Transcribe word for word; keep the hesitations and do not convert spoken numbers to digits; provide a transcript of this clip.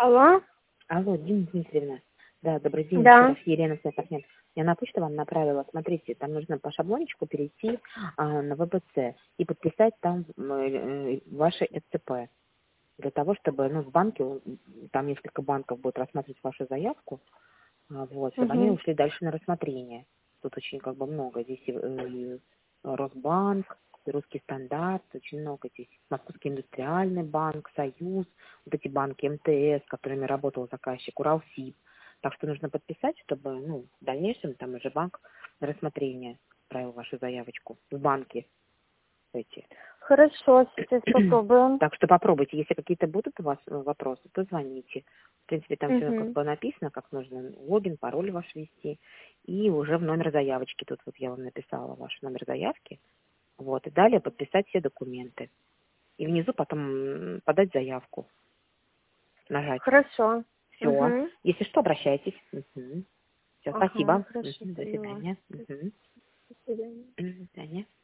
Алло? Алло, Дина Дмитриевна. Да, добрый день, еще Да. раз, Елена, свой партнер. Я на почту вам направила, смотрите, там нужно по шаблончику перейти а, на вэ бэ цэ и подписать там э, э, ваше э цэ пэ. Для того, чтобы, ну, в банке, там несколько банков будут рассматривать вашу заявку, а, вот, чтобы они Угу. ушли дальше на рассмотрение. Тут очень как бы много. Здесь и, э, Росбанк, и Русский стандарт, очень много здесь. Московский индустриальный банк, Союз, вот эти банки эм тэ эс, с которыми работал заказчик, Уралсиб. Так что нужно подписать, чтобы, ну, в дальнейшем там уже банк на рассмотрение отправил вашу заявочку в банке эти. Хорошо, сейчас попробуем. Так что попробуйте. Если какие-то будут у вас э, вопросы, то звоните. В принципе, там все как Угу. бы написано, как нужно логин, пароль ваш ввести. И уже в номер заявочки. Тут вот я вам написала ваш номер заявки. Вот. И далее подписать все документы. И внизу потом м, подать заявку. Нажать. Хорошо. Все. Угу. Если что, обращайтесь. Все, Ага, спасибо. хорошо, Мгм, до поняла. свидания. Мгм. До свидания. До свидания.